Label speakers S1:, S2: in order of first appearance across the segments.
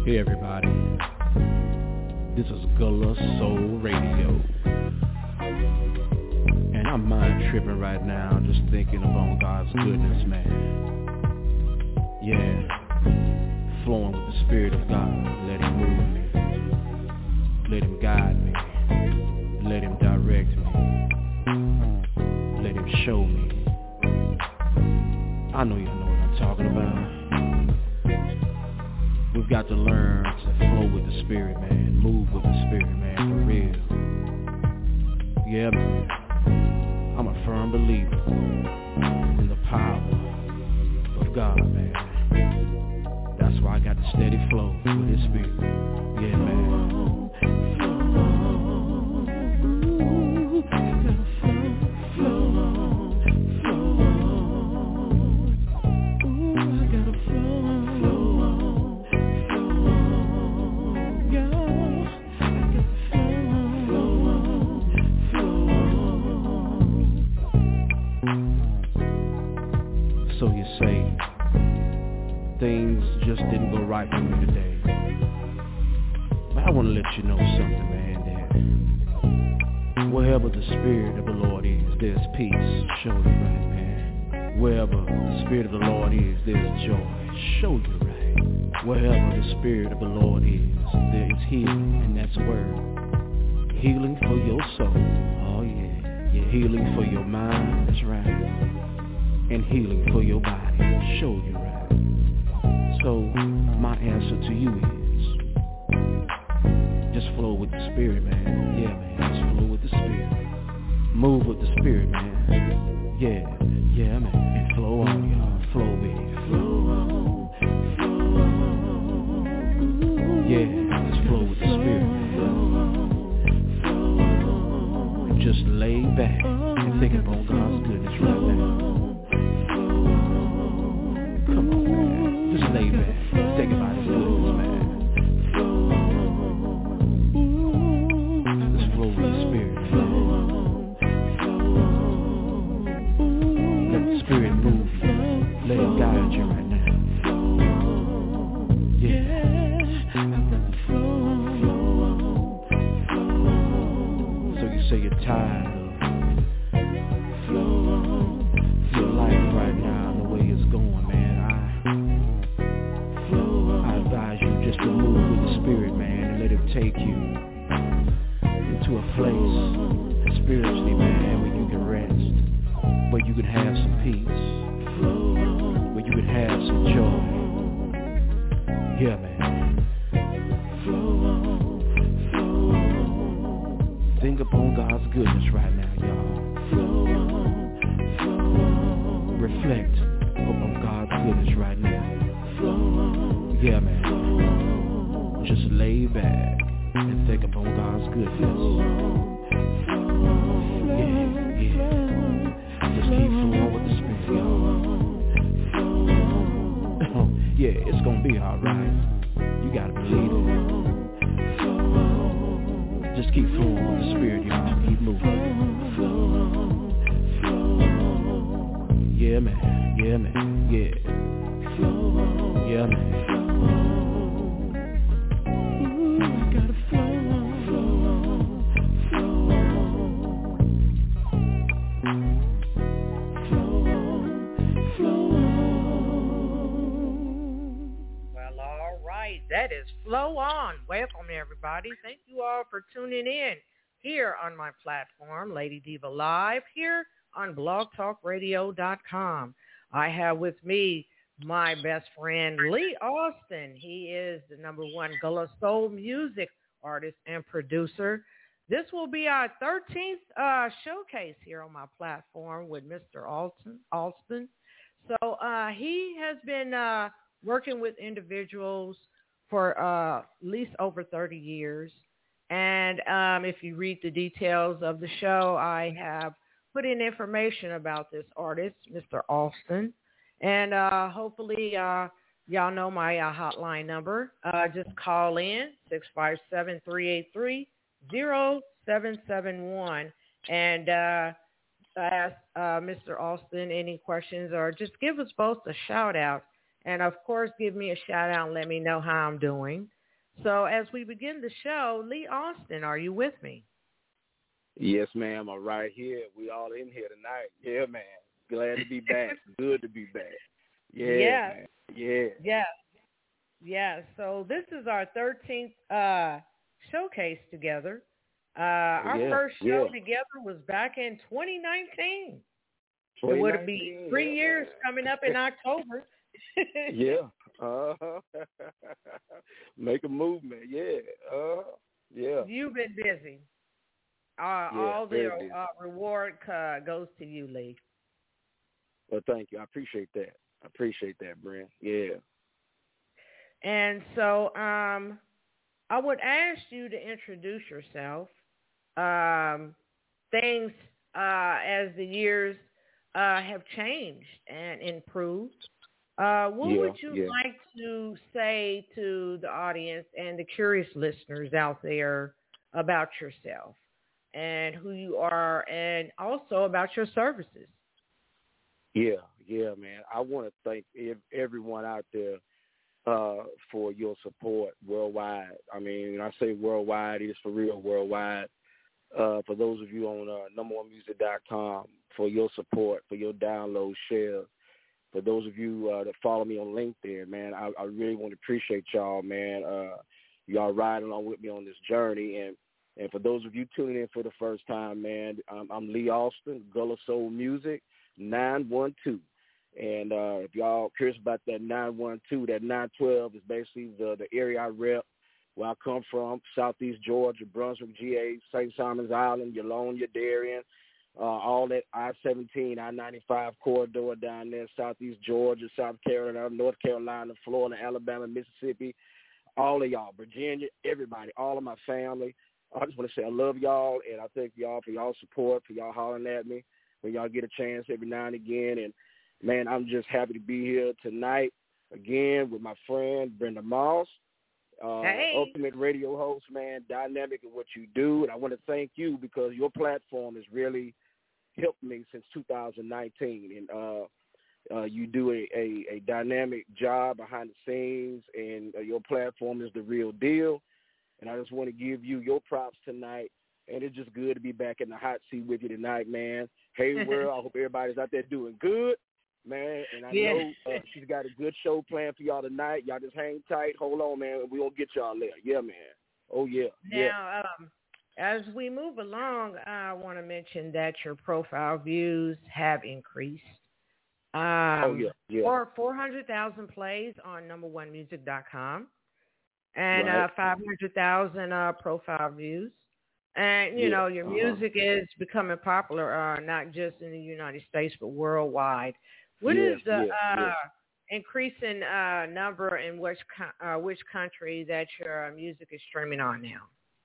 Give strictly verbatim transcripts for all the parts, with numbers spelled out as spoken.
S1: Hey everybody, this is Gullah Soul Radio, and I'm mind tripping right now, just thinking about God's goodness, man. Yeah, flowing with the Spirit of God. Let Him move me, let Him guide me, let Him direct me, let Him show me. I know y'all know what I'm talking about. We've got to learn to flow with the Spirit, man. Move with the Spirit, man, for real. Yeah, man. I'm a firm believer in the power of God, man. That's why I got the steady flow with His Spirit. Yeah, man. So you say, things just didn't go right for me today. But I want to let you know something, man, that wherever the Spirit of the Lord is, there's peace. Show you right, man. Wherever the Spirit of the Lord is, there's joy. Show you right. Wherever the Spirit of the Lord is, there is healing, and that's word. Healing for your soul. Oh yeah. Yeah, healing for your mind. That's right. And healing for your body. Show you right. So my answer to you is just flow with the Spirit, man. Yeah, man. Just flow with the Spirit. Move with the Spirit, man. Yeah, yeah, man. And flow on, y'all. Flow with it. Flow on, flow on. Yeah, just flow with the Spirit, man. Just lay back and think about God's goodness right now. Come on, man. Just lay back. Think about His goodness, man. Just flow with the Spirit, man. Let the Spirit move you. Let Him guide you right now. Yeah. So you say you're tired of your life right now, the way it's going, man. I advise you just to move with the Spirit, man, and let Him take you into a place spiritually, man, where you can rest, where you can have some peace, where you can have some joy. Yeah, man. Think upon God's goodness right now, y'all. Reflect upon God's goodness right now. Yeah, man. Just lay back and think upon God's goodness. Yeah, yeah. Just keep flowing with the Spirit, y'all. Yeah, it's gonna be alright. You gotta believe it. Just keep flowing with the Spirit, y'all. Keep moving. Yeah, man. Yeah, man. Yeah. Yeah, man.
S2: Well, all right. That is Flow On. Welcome, everybody. Thank you all for tuning in here on my platform, Lady Diva Live, here on blog talk radio dot com. I have with me my best friend, Lee Austin. He is the number one Gullah Soul music artist and producer. This will be our thirteenth uh, showcase here on my platform with Mister Alston. Alston. So uh, he has been uh, working with individuals for uh, at least over thirty years. And um, if you read the details of the show, I have put in information about this artist, Mister Alston. And uh, hopefully uh, y'all know my uh, hotline number. Uh, just call in, six five seven, three eight three, zero seven seven one. And uh, ask uh, Mister Alston any questions, or just give us both a shout out. And, of course, give me a shout out and let me know how I'm doing. So as we begin the show, Lee Austin, are you with me?
S3: Yes, ma'am. I'm right here. We all in here tonight. Yeah, man. Glad to be back. Good to be back. Yeah,
S2: yeah.
S3: man. Yeah.
S2: Yeah. Yeah. So this is our thirteenth uh, showcase together. Uh, our
S3: yeah,
S2: first show
S3: yeah.
S2: together was back in twenty nineteen.
S3: twenty nineteen
S2: It would be three
S3: yeah,
S2: years
S3: man.
S2: coming up in October.
S3: yeah. Uh-huh. Make a movement. Yeah. Uh, yeah.
S2: You've been busy. Uh,
S3: yeah
S2: all the
S3: busy.
S2: uh, reward uh, goes to you, Lee.
S3: Well, thank you. I appreciate that. I appreciate that, Brent. Yeah.
S2: And so um, I would ask you to introduce yourself. Um, things uh, as the years uh, have changed and improved. Uh, what
S3: yeah,
S2: would you
S3: yeah.
S2: like to say to the audience and the curious listeners out there about yourself and who you are, and also about your services?
S3: Yeah, yeah, man. I want to thank ev- everyone out there uh, for your support worldwide. I mean, when I say worldwide, it's for real worldwide. Uh, for those of you on uh, number one music dot com, for your support, for your download, shares. For those of you uh, that follow me on LinkedIn, man, I, I really want to appreciate y'all, man. Uh, y'all riding along with me on this journey. And, and for those of you tuning in for the first time, man, I'm, I'm Lee Austin, Gullah Soul Music, nine one two. And uh, if y'all curious about that nine one two, that nine twelve is basically the, the area I rep, where I come from, Southeast Georgia, Brunswick, G A, Saint Simons Island, Yalonia, Darien. Uh, all that I seventeen, I ninety-five corridor down there, Southeast Georgia, South Carolina, North Carolina, Florida, Alabama, Mississippi, all of y'all, Virginia, everybody, all of my family. I just want to say I love y'all, and I thank y'all for y'all support, for y'all hollering at me when y'all get a chance every now and again. And, man, I'm just happy to be here tonight again with my friend Brenda Moss, uh,
S2: hey.
S3: ultimate radio host, man, dynamic in what you do. And I want to thank you because your platform has really helped me since two thousand nineteen. And uh, uh, you do a, a, a dynamic job behind the scenes, and uh, your platform is the real deal. And I just want to give you your props tonight. And it's just good to be back in the hot seat with you tonight, man. Hey, world, I hope everybody's out there doing good, man. And I
S2: yeah.
S3: know uh, she's got a good show planned for y'all tonight. Y'all just hang tight. Hold on, man. We're going to get y'all there. Yeah, man. Oh, yeah.
S2: Now,
S3: yeah.
S2: um, as we move along, I want to mention that your profile views have increased. Um,
S3: oh, yeah. yeah.
S2: Or four hundred thousand plays on number one music dot com and
S3: right.
S2: uh, five hundred thousand uh, profile views. And, you
S3: yeah.
S2: know, your
S3: uh-huh.
S2: music is becoming popular, uh, not just in the United States, but worldwide. What
S3: yeah,
S2: is the
S3: yeah,
S2: uh,
S3: yeah.
S2: increasing uh, number in which co- uh, which country that your uh, music is streaming on now?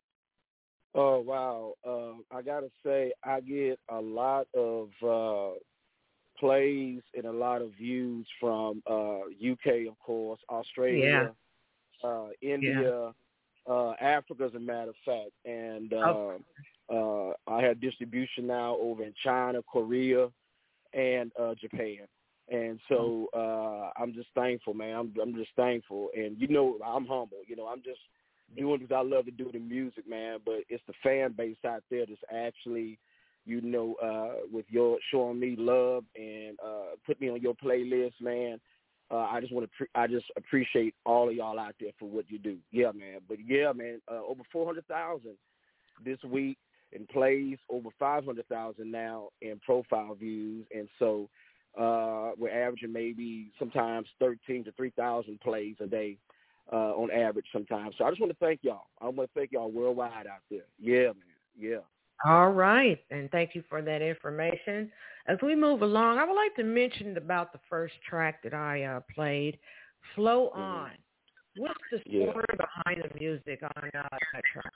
S3: Oh, wow. Uh, I got to say, I get a lot of uh, plays and a lot of views from uh, U K, of course, Australia,
S2: yeah.
S3: uh, India, yeah. Uh, Africa, as a matter of fact, and uh, uh, I have distribution now over in China, Korea, and uh, Japan. And so uh, I'm just thankful, man. I'm, I'm just thankful, and you know, I'm humble. You know, I'm just doing because I love to do the music, man. But it's the fan base out there that's actually, you know, uh, with your showing me love and uh, put me on your playlist, man. Uh, I just want to, pre- I just appreciate all of y'all out there for what you do. Yeah, man. But yeah, man, uh, over four hundred thousand this week in plays, over five hundred thousand now in profile views. And so uh, we're averaging maybe sometimes thirteen to three thousand plays a day uh, on average sometimes. So I just want to thank y'all. I want to thank y'all worldwide out there. Yeah, man. Yeah.
S2: All right, and thank you for that information. As we move along, I would like to mention about the first track that I uh, played, Flow On. Mm-hmm. What's the story yeah. behind the music on uh, that track?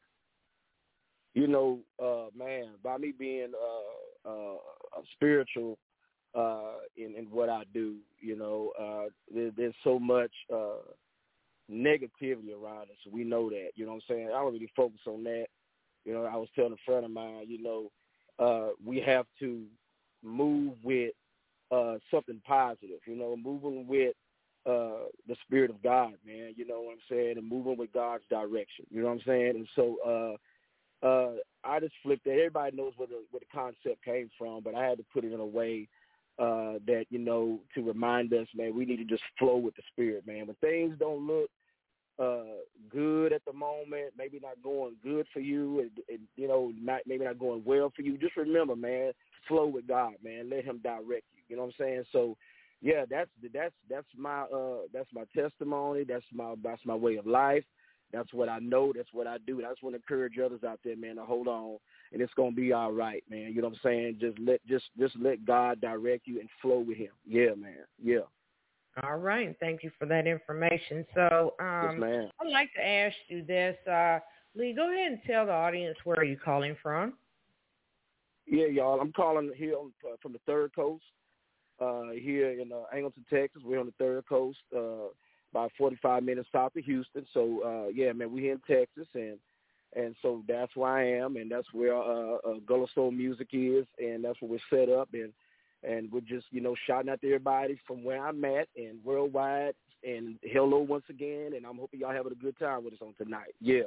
S3: You know, uh, man, by me being uh, uh, spiritual uh, in, in what I do, you know, uh, there, there's so much uh, negativity around us. We know that, you know what I'm saying? I don't really focus on that. You know, I was telling a friend of mine, you know, uh, we have to move with uh, something positive, you know, moving with uh, the Spirit of God, man. You know what I'm saying? And moving with God's direction. You know what I'm saying? And so uh, uh, I just flipped it. Everybody knows where the, where the concept came from, but I had to put it in a way uh, that, you know, to remind us, man, we need to just flow with the Spirit, man. When things don't look uh, good at the moment, maybe not going good for you, and, and you know, not maybe not going well for you, just remember, man, flow with God, man. Let him direct you. You know what I'm saying? So, yeah, that's that's that's my uh, that's my testimony. That's my that's my way of life. That's what I know. That's what I do. And I just want to encourage others out there, man, to hold on, and it's gonna be all right, man. You know what I'm saying? Just let just just let God direct you and flow with him. Yeah, man. Yeah.
S2: All right. Thank you for that information. So, um,
S3: yes, ma'am.
S2: I'd like to ask you this, uh, Lee. Go ahead and tell the audience where you're calling from.
S3: Yeah, y'all. I'm calling here on, uh, from the Third Coast. Uh, here in uh, Angleton, Texas. We're on the Third Coast, uh, about forty-five minutes south of Houston. So, uh, yeah, man, we're here in Texas, and and so that's where I am, and that's where uh, uh, Gullah Soul Music is, and that's where we're set up, and and we're just, you know, shouting out to everybody from where I'm at and worldwide, and hello once again, and I'm hoping y'all having a good time with us on tonight. Yeah.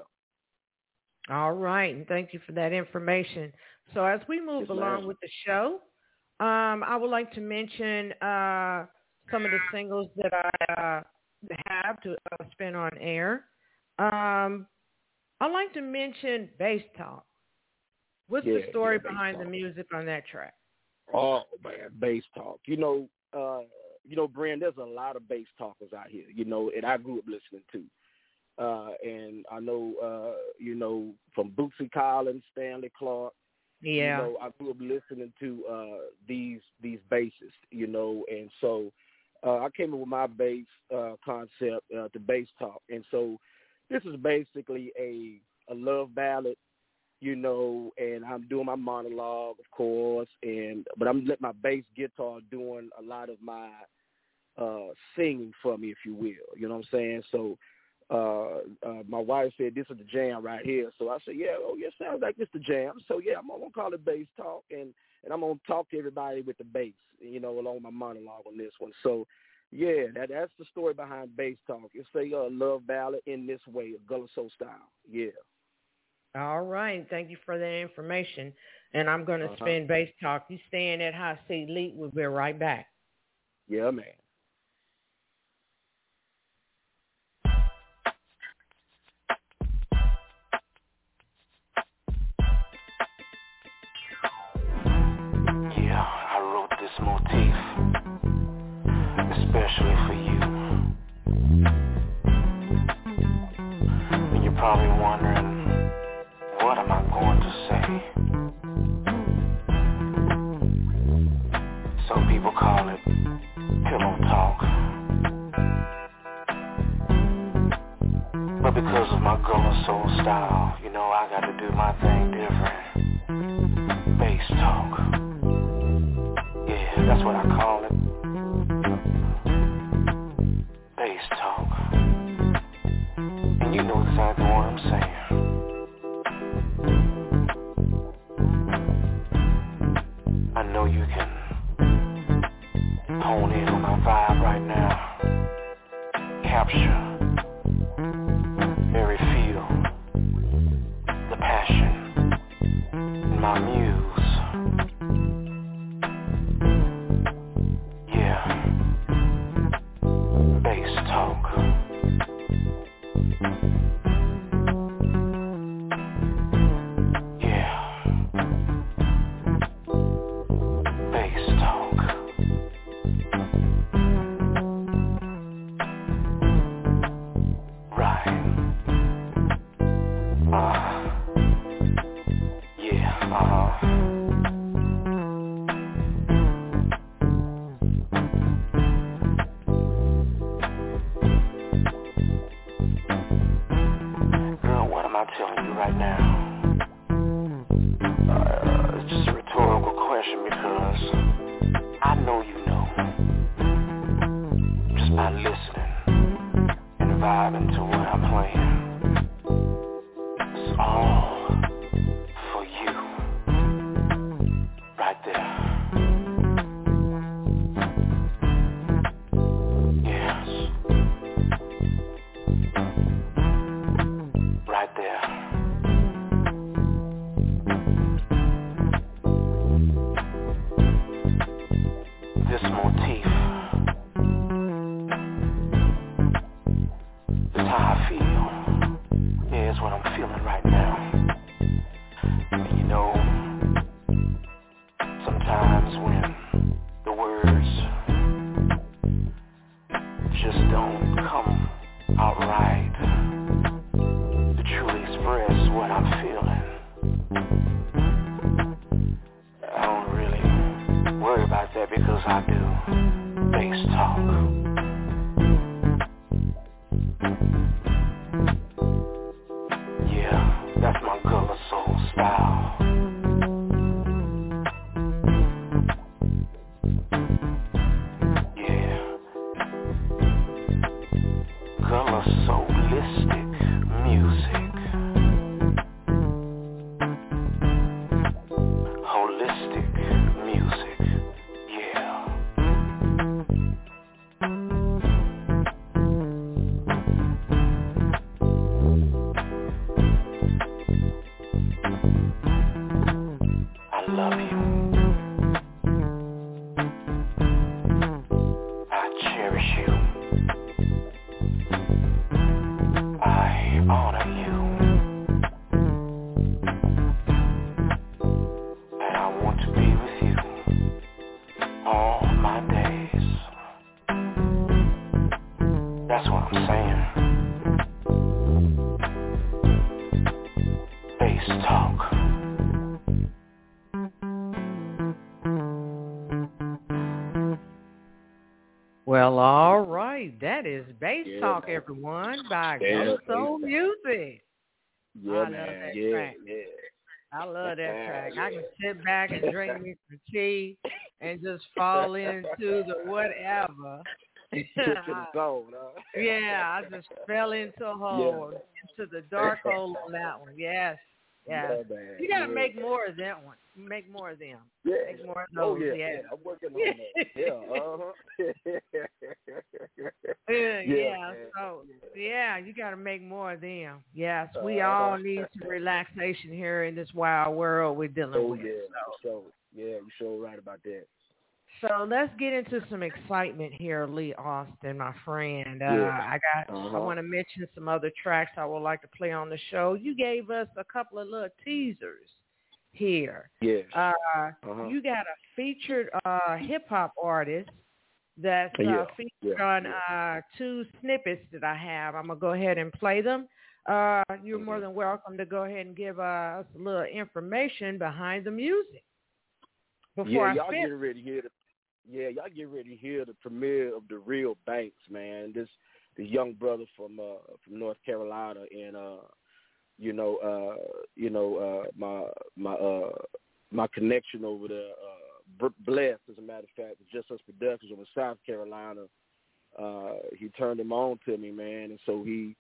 S2: All right, and thank you for that information. So as we move
S3: yes,
S2: along
S3: ma'am.
S2: with the show, Um, I would like to mention uh, some of the singles that I uh, have to uh, spin on air. Um, I'd like to mention Bass Talk. What's
S3: yeah,
S2: the story
S3: yeah,
S2: behind
S3: Talk.
S2: the music on that track?
S3: Oh, man, Bass Talk. You know, uh, you know, Brand, there's a lot of bass talkers out here, you know, and I grew up listening to. Uh, and I know, uh, you know, from Bootsy Collins, Stanley Clarke,
S2: Yeah.
S3: you know, I grew up listening to uh, these these basses, you know, and so uh, I came up with my bass uh, concept, uh, the Bass Talk, and so this is basically a a love ballad, you know, and I'm doing my monologue, of course, and but I'm letting my bass guitar doing a lot of my uh, singing for me, if you will, you know what I'm saying? So. Uh, uh, my wife said, this is the jam right here. So I said, yeah, oh, yeah, sounds like this the jam. So, yeah, I'm going to call it Bass Talk, and, and I'm going to talk to everybody with the bass, you know, along with my monologue on this one. So, yeah, that that's the story behind Bass Talk. It's a uh, love ballad in this way, a Gullah Soul style. Yeah.
S2: All right. Thank you for that information. And I'm going to
S3: uh-huh.
S2: spin Bass Talk. You stay in that hot seat, Lee. We'll be right back.
S3: Yeah, man.
S4: I wrote this motif especially for you. And you're probably wondering, what am I going to say? Some people call it pillow talk, but because of my Gullah Soul style, you know, I got to do my thing different. Bass talk. Yeah, that's what I call it. Bass talk. And you know exactly what I'm saying. I know you can hone in on my vibe right now. Capture every feel, the passion in my muse. Yes. feeling right now. And you know, sometimes when the words just don't come out right to truly express what I'm feeling, I don't really worry about that because I do bass talk. Yeah, that's my Gullah Soul style. Yeah, Gullah Soulistic music, holistic music. Yeah. I love you. I cherish you. I honor you. And I want to be with you all my days. That's what I'm saying. Bass talk.
S2: Well, all right. That is Bass
S3: Yeah,
S2: Talk,
S3: man.
S2: everyone, by
S3: Yeah,
S2: Gullah
S3: Bass
S2: Soul
S3: Talk.
S2: Music.
S3: Yeah,
S2: I love
S3: man.
S2: that
S3: Yeah,
S2: track.
S3: yeah.
S2: I love that track. I can
S3: Yeah.
S2: sit back and drink me some tea and just fall into the whatever.
S3: Took to the zone, huh?
S2: Yeah, I just fell into a hole, into the dark hole on that one. Yes, yes.
S3: Yeah, man.
S2: You got to
S3: Yeah.
S2: make more of that one. Make more of them.
S3: Yeah.
S2: Make more of
S3: Oh,
S2: those,
S3: yeah,
S2: yeah.
S3: yeah. I'm working on that. Yeah, uh-huh.
S2: Yeah, yeah.
S3: man.
S2: So, yeah, you got to make more of them. Yes,
S3: Uh,
S2: we all need some relaxation here in this wild world we're dealing
S3: Oh,
S2: with.
S3: yeah.
S2: So.
S3: For sure. Yeah, you're sure right about that.
S2: So let's get into some excitement here, Lee Austin, my friend. Uh,
S3: Yeah.
S2: I got.
S3: Uh-huh.
S2: I want to mention some other tracks I would like to play on the show. You gave us a couple of little teasers here.
S3: Yes.
S2: Uh,
S3: Uh-huh.
S2: You got a featured uh, hip hop artist that's uh,
S3: Yeah,
S2: featured
S3: yeah,
S2: on
S3: yeah.
S2: uh, two snippets that I have. I'm gonna go ahead and play them. Uh, you're
S3: Mhm.
S2: more than welcome to go ahead and give uh, us a little information behind the music. Before
S3: Yeah,
S2: I
S3: y'all
S2: spit.
S3: getting ready to hear the yeah, y'all get ready to hear the premiere of the Real Banks, man. This this young brother from uh from North Carolina, and uh you know uh you know uh my my uh my connection over there, uh blessed as a matter of fact, with Just Us Productions over South Carolina. Uh he turned him on to me, man, and so he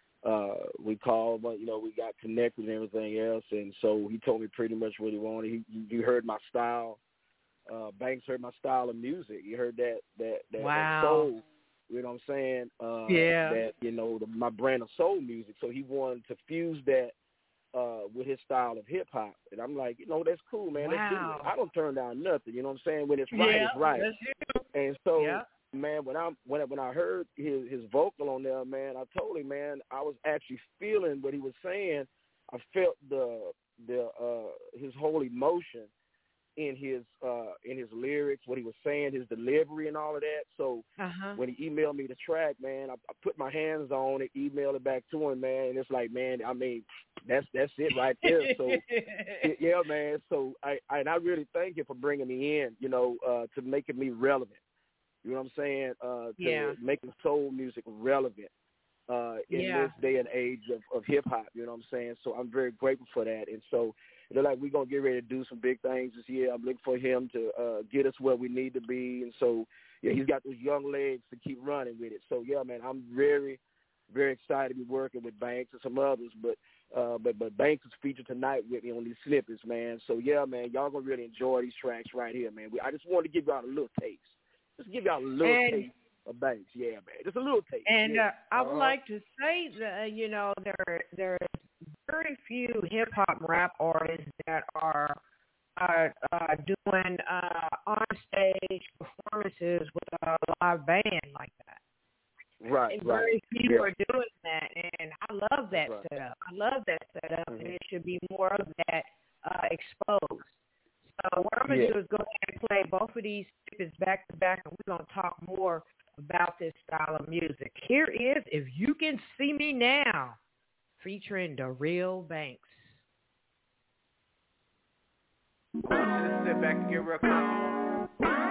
S3: uh we called, you know, we got connected and everything else, and so he told me pretty much what he wanted. He he heard my style. Uh, Banks heard my style of music. You heard that that that,
S2: Wow.
S3: that soul. You know what I'm saying? Uh,
S2: Yeah.
S3: That, you know, the, my brand of soul music. So he wanted to fuse that uh, with his style of hip hop, and I'm like, you know, that's cool, man. Let's do
S2: Wow.
S3: it. I don't turn down nothing. You know what I'm saying? When it's right,
S2: Yeah,
S3: it's right.
S2: that's you.
S3: And so,
S2: Yeah.
S3: man, when I when I, when I heard his his vocal on there, man, I told him, man, I was actually feeling what he was saying. I felt the the uh, his whole emotion in his uh, in his lyrics, what he was saying, his delivery, and all of that. So
S2: Uh-huh.
S3: when he emailed me the track, man, I, I put my hands on it, emailed it back to him, man, and it's like, man, I mean, that's that's it right there. So yeah, man. So I, I and I really thank him for bringing me in, you know, uh, to making me relevant. You know what I'm saying? Uh, to
S2: Yeah.
S3: making soul music relevant uh, in
S2: Yeah.
S3: this day and age of, of hip hop. You know what I'm saying? So I'm very grateful for that. And so they're like, we're going to get ready to do some big things this year. I'm looking for him to uh, get us where we need to be. And so, yeah, he's got those young legs to keep running with it. So, yeah, man, I'm very, very excited to be working with Banks and some others. But uh, but but Banks is featured tonight with me on these snippets, man. So, yeah, man, y'all going to really enjoy these tracks right here, man. We, I just wanted to give y'all a little taste. Just give y'all a little
S2: And-
S3: taste of Banks. Yeah, man, just a little taste.
S2: And
S3: yeah.
S2: uh, I would
S3: Uh-huh.
S2: like to say that, you know, there there's very few hip hop rap artists that are uh, uh, doing uh, on stage performances with a live band like that.
S3: Right,
S2: And
S3: right.
S2: very few
S3: Yeah.
S2: are doing that, and I love that
S3: right.
S2: setup. I love that setup,
S3: Mm-hmm.
S2: and it should be more of that uh, exposed. So what I'm going to
S3: Yeah.
S2: do is go ahead and play both of these snippets back to back, and we're going to talk more about this style of music. Here is If You Can See Me Now, featuring The Real Banks.
S5: I want you to sit back and get real comfortable.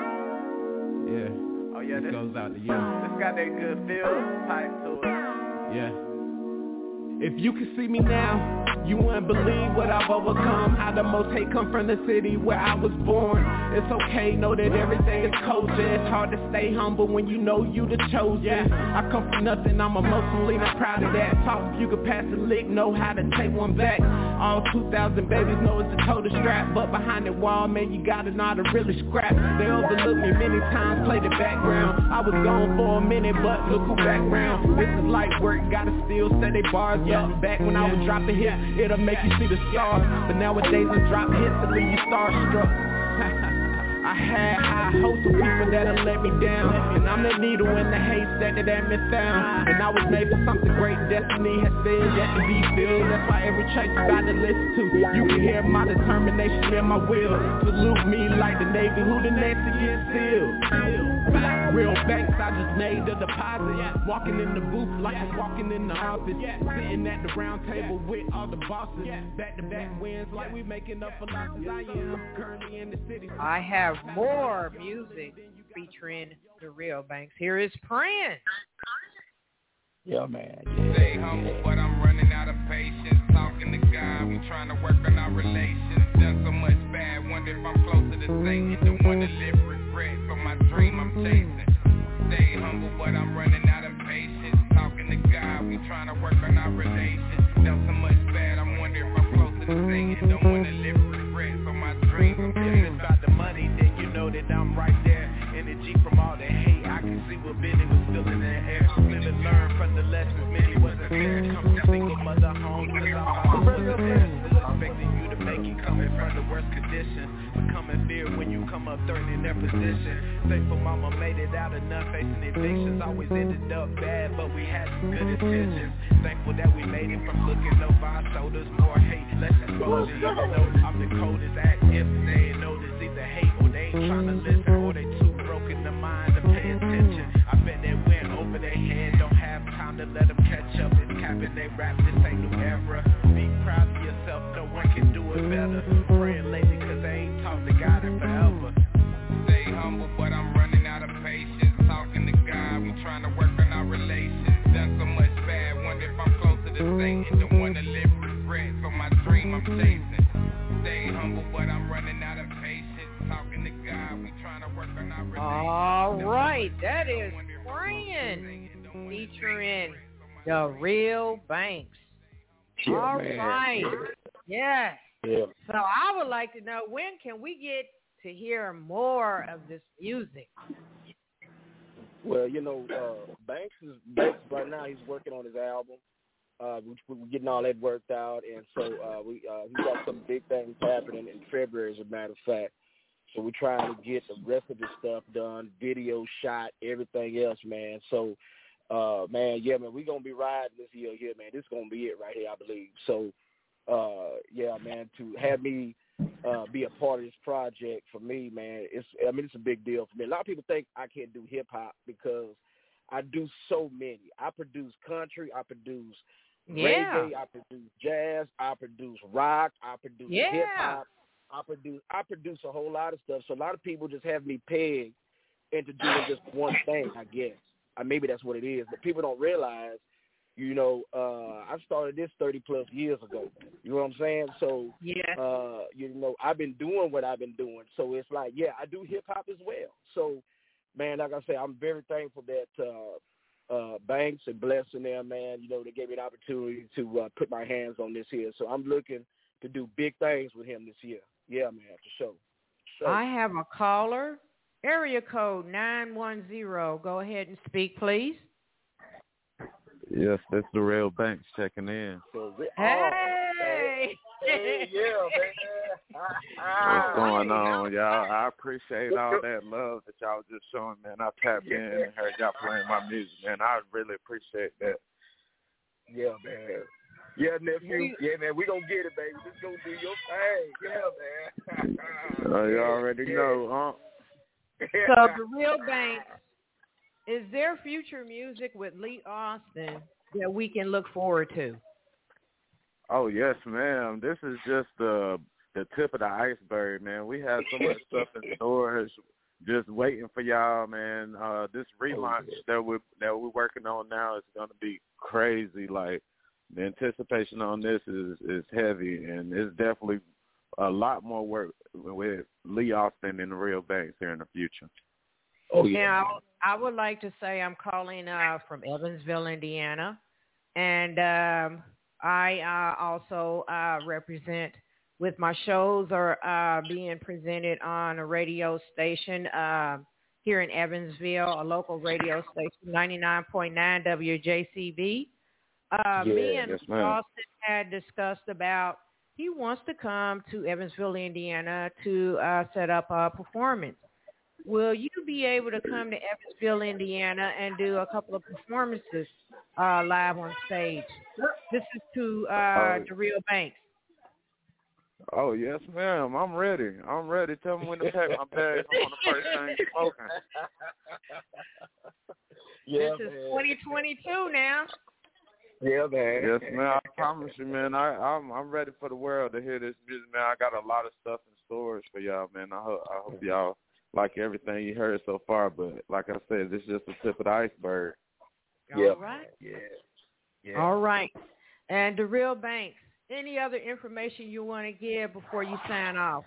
S1: Yeah.
S5: Oh, yeah,
S1: this
S5: this,
S1: goes out to you.
S5: this got that good feel type to it.
S1: Yeah. If you could see me now, you wouldn't believe what I've overcome. How the most hate come from the city where I was born. It's okay, know that everything is kosher. It's hard to stay humble when you know you the chosen. I come from nothing, I'm emotionally not proud of that. Talk if you could pass a lick, know how to take one back. All two thousand babies know it's a total strap. But behind that wall, man, you gotta know how to really scrap. They overlooked me many times, played the background. I was gone for a minute, but look who back round. This is light work, gotta still set they bars up. Back when I was dropping hits, it'll make you see the stars. But nowadays I drop hits to leave you starstruck. I had high hopes of people that'll let me down, and I'm that needle in the haystack that ain't been found. And I was made for something great, destiny has said yet to be filled. That's why every church you got to listen to, you can hear my determination and my will. Salute me like the Navy, who the next to get sealed. Real banks, I just made a deposit. Walking in the booth like I'm walking in the office. Sitting at the round table with all the bosses. Back to back wins like we making up for losses. I am currently in the city.
S2: I have more music featuring The Real Banks. Here is Prince.
S3: Yeah, man. Yeah,
S6: Stay humble, but I'm running out of patience. Talking to God, we trying to work on our relations. Done so much bad, wonder if I'm closer to Satan. Don't want to live regret for my dream I'm chasing. Stay humble, but I'm running out of patience. Talking to God, we trying to work on our relations. Done so much bad, I'm wondering if I'm closer to Satan. Don't want to live regret for my dream I'm chasing.
S5: It's about the money, then you know that I'm right there. Energy from all the hate, I can see what Benny was feeling in the air. Live and learn from the lessons, many wasn't there. Come from single mother homes, cause our mom wasn't there. Still expecting you to make it, coming from the worst conditions. Becoming fear when you come up third in their position. Thankful mama made it out enough, facing evictions. Always ended up bad, but we had some good intentions. Thankful that we made it from looking over our shoulders. More hate, less exposure. Even though I'm the coldest act, if they ain't notice, either hate or they ain't trying to listen, or they too broken the mind to pay attention. I bet they went over their head, don't have time to let them catch up. It's capping they rap, this ain't new era. Be proud of yourself, no one can do it better. Praying lately cause they ain't talked to God in forever.
S6: Stay humble, but I'm running out of patience. Talking to God, we trying to work on our relations. Done so much bad, wonder if I'm closer to Satan. Don't want to live regret for my dream I'm chasing. Stay humble, but I'm running out of patience. Talking to God, we trying to work on our relations.
S2: All right, that is Praying featuring The Real Banks.
S3: yeah,
S2: All
S3: man.
S2: right, yes.
S3: Yeah.
S2: So I would like to know, when can we get to hear more of this music?
S3: Well, you know, uh, Banks is Banks right now. He's working on his album. Uh, we, we're getting all that worked out, and so uh, we uh, he got some big things happening in February, as a matter of fact. So we're trying to get the rest of the stuff done, video shot, everything else, man. So, uh, man, yeah, man, we're gonna be riding this year here, man. This is gonna be it right here, I believe. So, uh, yeah, man, to have me uh, be a part of this project for me, man, it's I mean it's a big deal for me. A lot of people think I can't do hip hop because I do so many. I produce country, I produce
S2: Yeah.
S3: reggae, I produce jazz, I produce rock, I produce
S2: Yeah.
S3: hip hop, I produce I produce a whole lot of stuff. So a lot of people just have me pegged into doing just one thing, I guess. Uh, maybe that's what it is, but people don't realize. You know, uh, I started this thirty plus years ago. You know what I'm saying? So,
S2: Yeah.
S3: uh, you know, I've been doing what I've been doing. So it's like, yeah, I do hip hop as well. So, man, like I say, I'm very thankful that uh, uh, Banks and Blessing them, man, you know, they gave me the opportunity to uh, put my hands on this here. So I'm looking to do big things with him this year. Yeah, man, for sure. sure.
S2: I have a caller, area code nine one zero. Go ahead and speak, please.
S7: Yes, that's The Real Banks checking in.
S3: So, oh,
S2: Hey!
S3: hey, yeah, man.
S7: What's going on, y'all? I appreciate all that love that y'all just showing, man. I tapped in and heard y'all playing my music, man. I really appreciate that.
S3: Yeah, man. Yeah, nephew. Yeah, man. We gonna get it, baby. Just gonna do your thing. Yeah, man.
S7: Uh, you already
S3: yeah.
S7: know, huh?
S2: So the Real Banks, is there future music with Lee Austin that we can look forward to?
S7: Oh yes, ma'am. This is just the the tip of the iceberg, man. We have so much stuff in storage, just waiting for y'all, man. Uh, this relaunch that we that we're working on now is gonna be crazy. Like the anticipation on this is is heavy, and it's definitely a lot more work with Lee Austin and the Real Banks here in the future.
S3: Oh yeah.
S2: Now, I would like to say I'm calling uh, from Evansville, Indiana, and um, I uh, also uh, represent with my shows are uh, being presented on a radio station uh, here in Evansville, a local radio station, ninety-nine point nine W J C B. Uh,
S3: Yeah,
S2: me and
S7: yes, ma'am.
S2: Austin had discussed about he wants to come to Evansville, Indiana to uh, set up a performance. Will you be able to come to Evansville, Indiana, and do a couple of performances uh, live on stage? This is to uh,
S7: Oh.
S2: the Real Banks.
S7: Oh yes, ma'am. I'm ready. I'm ready. Tell me when to pack my bags. I'm on the first thing smoking.
S3: Yeah,
S2: This is
S3: man.
S2: twenty twenty-two now.
S3: Yeah, man.
S7: Yes, man. I promise you, man. I, I'm I'm ready for the world to hear this music, man. I got a lot of stuff in storage for y'all, man. I hope I hope y'all like everything you heard so far. But like I said, this is just the tip of the iceberg.
S3: Yeah.
S2: All right.
S3: Yeah. Yeah.
S2: All right. And the Real Banks, any other information you want to give before you sign off?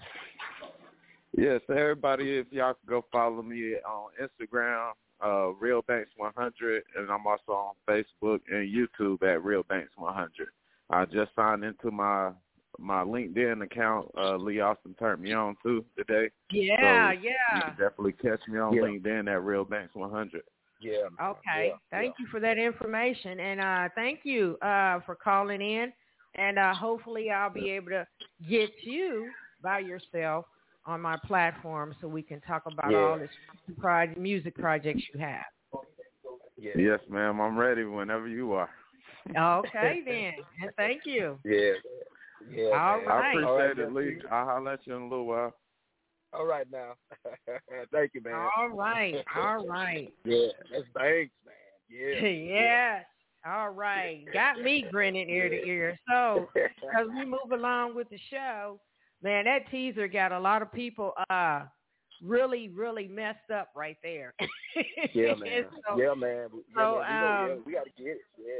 S7: Yes, everybody, if y'all could go follow me on Instagram, uh, Real Banks one hundred, and I'm also on Facebook and YouTube at Real Banks one hundred. I just signed into my my LinkedIn account. Uh, Lee Austin turned me on too today.
S2: Yeah,
S7: so
S2: yeah.
S7: You can definitely catch me on
S3: Yeah.
S7: LinkedIn at Real Banks one hundred.
S3: Yeah. man.
S2: Okay.
S3: Yeah.
S2: Thank
S3: yeah.
S2: you for that information. And uh, thank you uh, for calling in. And uh, hopefully I'll be able to get you by yourself on my platform so we can talk about
S3: Yeah.
S2: all this pro- music projects you have.
S3: Yeah.
S7: Yes, ma'am. I'm ready whenever you are.
S2: Okay, then. And thank you.
S3: Yeah. Yeah.
S2: All
S3: man.
S2: right.
S7: I appreciate
S3: All right,
S7: it, Lee.
S3: nephew.
S7: I'll holler at you in a little while.
S3: All right now. Thank you, man.
S2: All right. All right.
S3: Yeah. That's thanks, man. Yeah.
S2: Yes. All right. Got me grinning ear to ear. So as we move along with the show, man, that teaser got a lot of people uh really, really messed up right there.
S3: Yeah, man.
S2: so,
S3: yeah, man. Yeah,
S2: so,
S3: man. We, know, yeah,
S2: um,
S3: we got to get it. Yeah.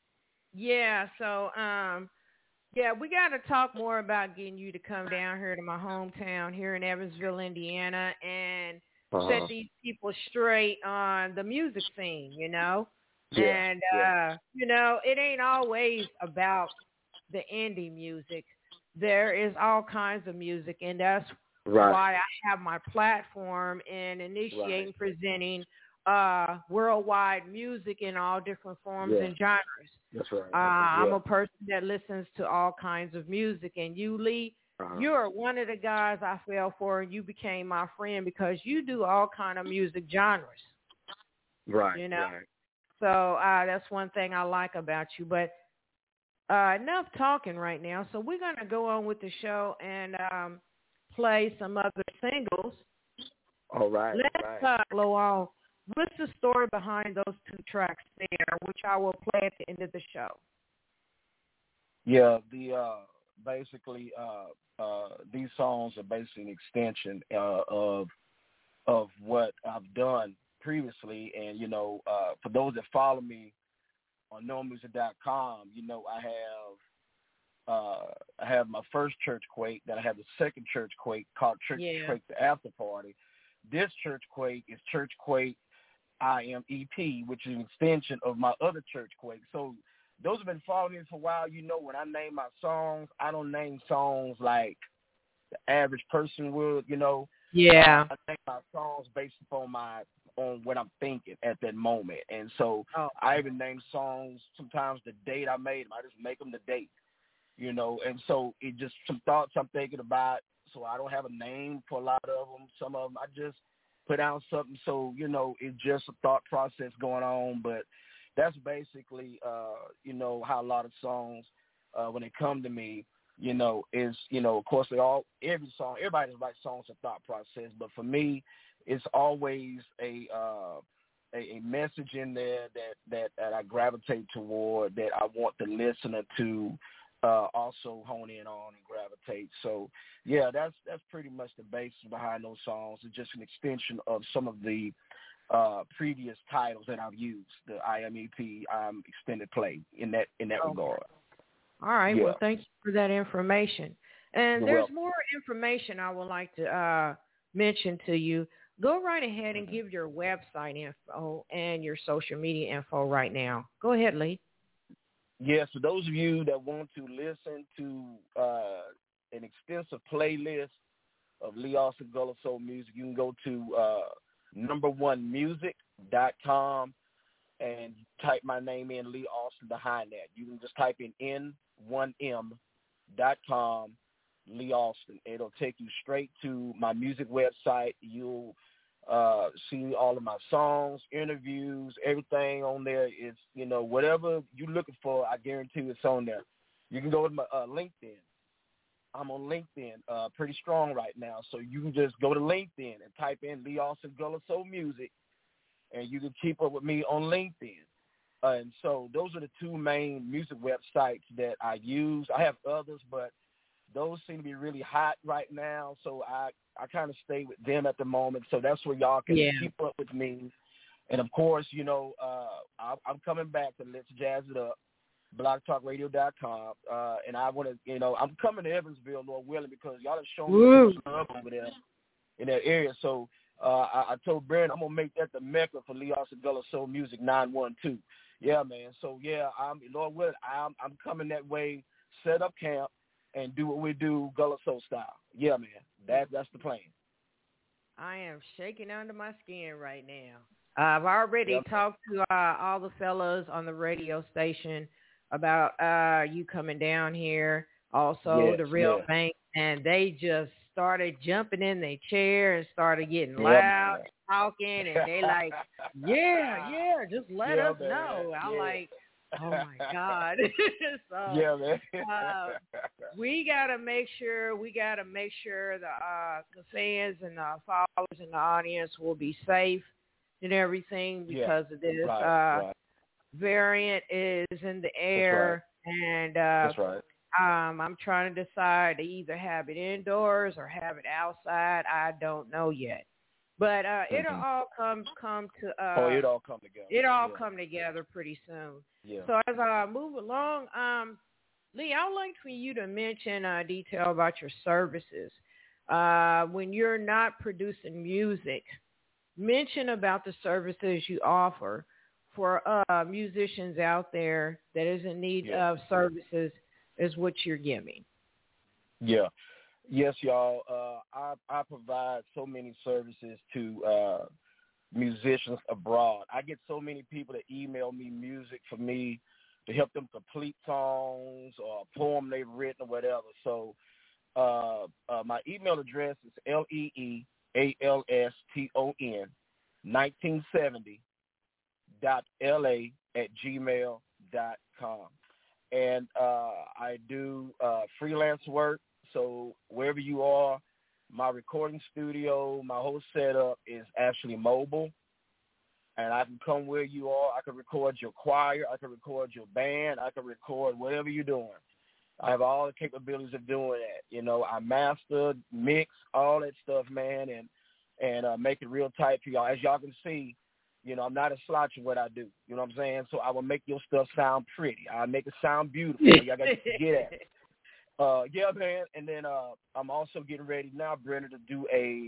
S2: Yeah, so um yeah, we got to talk more about getting you to come down here to my hometown here in Evansville, Indiana, and
S3: Uh-huh.
S2: set these people straight on the music scene, you know?
S3: Yeah,
S2: And,
S3: yeah.
S2: uh, you know, it ain't always about the indie music. There is all kinds of music, and that's
S3: Right.
S2: why I have my platform in initiating,
S3: Right.
S2: presenting uh, worldwide music in all different forms
S3: Yeah.
S2: and genres.
S3: That's right.
S2: Uh, I'm
S3: yeah.
S2: a person that listens to all kinds of music, and you, Lee,
S3: Uh-huh.
S2: you're one of the guys I fell for, and you became my friend because you do all kind of music genres.
S3: Right.
S2: you know.
S3: Right.
S2: So uh, that's one thing I like about you. But uh, enough talking right now. So we're going to go on with the show and um, play some other singles.
S3: All right.
S2: Let's
S3: right.
S2: uh, go on. What's the story behind those two tracks there, which I will play at the end of the show?
S3: Yeah, the uh, basically uh, uh, these songs are basically an extension uh, of of what I've done previously, and you know, uh, for those that follow me on no music dot com, you know, I have uh, I have my first church quake, then I have the second church quake called Church
S2: Yeah.
S3: Quake the After Party. This church quake is Church Quake I M E P, which is an extension of my other church quake. So those have been following me for a while. You know, when I name my songs, I don't name songs like the average person would, you know.
S2: Yeah.
S3: Uh, I name my songs based upon my on what I'm thinking at that moment. And so
S2: Oh.
S3: I even name songs sometimes the date I made them. I just make them the date, you know. And so it just some thoughts I'm thinking about. So I don't have a name for a lot of them. Some of them I just put out something. So, you know, it's just a thought process going on. But, that's basically, uh, you know, how a lot of songs, uh, when they come to me, you know, is, you know, of course, they all, every song, everybody writes songs of thought process, but for me, it's always a, uh, a, a message in there that, that, that I gravitate toward, that I want the listener to uh, also hone in on and gravitate. So, yeah, that's that's pretty much the basis behind those songs. It's just an extension of some of the uh, previous titles that I've used, the I M E P, um, extended play, in that in that
S2: okay.
S3: regard.
S2: All right.
S3: Yeah.
S2: Well, thank you for that information. And
S3: You're
S2: there's
S3: welcome.
S2: more information I would like to uh, mention to you. Go right ahead and
S3: Mm-hmm.
S2: give your website info and your social media info right now. Go ahead, Lee.
S3: Yes, for those of you that want to listen to uh, an extensive playlist of Lee Austin Gullah Soul music, you can go to uh, number one music dot com and type my name in, Lee Austin, behind that. You can just type in N one M dot com, Lee Austin. It'll take you straight to my music website. You'll uh, see all of my songs, interviews, everything on there. Is, you know, whatever you're looking for, I guarantee it's on there. You can go to my uh, LinkedIn. I'm on LinkedIn, uh, pretty strong right now. So you can just go to LinkedIn and type in Lee Austin Gullah Soul Music, and you can keep up with me on LinkedIn. Uh, and so those are the two main music websites that I use. I have others, but those seem to be really hot right now, so I, I kind of stay with them at the moment. So that's where y'all can
S2: Yeah.
S3: keep up with me. And, of course, you know, uh, I, I'm coming back to Let's Jazz It Up, blog talk radio dot com. Uh, and I want to, you know, I'm coming to Evansville, Lord willing, because y'all have shown
S2: Woo.
S3: me so much love over there in that area. So uh, I, I told Brandon I'm going to make that the mecca for Lee Austin Gullah Soul Music nine one two. Yeah, man. So, yeah, I'm Lord willing, I'm, I'm coming that way, set up camp, and do what we do, Gullah Soul style. Yeah, man. That that's the plan.
S2: I am shaking under my skin right now. Uh, I've already
S3: Yep.
S2: talked to uh, all the fellas on the radio station about uh, you coming down here, also
S3: Yes,
S2: the Real
S3: yes.
S2: Bank, and they just started jumping in their chair and started getting
S3: Yeah,
S2: loud,
S3: man.
S2: talking, and they like, yeah, yeah, just let
S3: Yeah,
S2: us
S3: man.
S2: know. I'm
S3: Yeah.
S2: like, oh my God. so
S3: Yeah, man.
S2: uh, we gotta make sure we gotta make sure the uh, the fans and the followers and the audience will be safe and everything because
S3: yeah.
S2: of this
S3: Right,
S2: uh,
S3: right.
S2: variant is in the air, and uh,
S3: That's right.
S2: um, I'm trying to decide to either have it indoors or have it outside. I don't know yet, but uh,
S3: Mhm.
S2: it'll all come come to uh,
S3: Oh, it all come together.
S2: it all
S3: yeah.
S2: come together pretty soon.
S3: Yeah.
S2: So as I move along, um, Lee, I would like for you to mention uh, detail about your services. Uh, when you're not producing music, mention about the services you offer for uh, musicians out there that is in need
S3: Yeah.
S2: of services as what you're giving.
S3: Yeah. Yes, y'all. Uh, I, I provide so many services to uh, musicians abroad. I get so many people that email me music for me to help them complete songs or a poem they've written or whatever. So uh, uh, my email address is L E E A L S T O N nineteen seventy dot L A at gmail dot com. And uh, I do uh, freelance work. So wherever you are, my recording studio, my whole setup is actually mobile. And I can come where you are. I can record your choir. I can record your band. I can record whatever you're doing. I have all the capabilities of doing that. You know, I master, mix, all that stuff, man, and and uh, make it real tight for y'all. As y'all can see, you know, I'm not a slouch in what I do. You know what I'm saying? So I will make your stuff sound pretty. I make it sound beautiful. Y'all got to get at it. Uh, yeah, man. And then uh, I'm also getting ready now, Brenda, to do a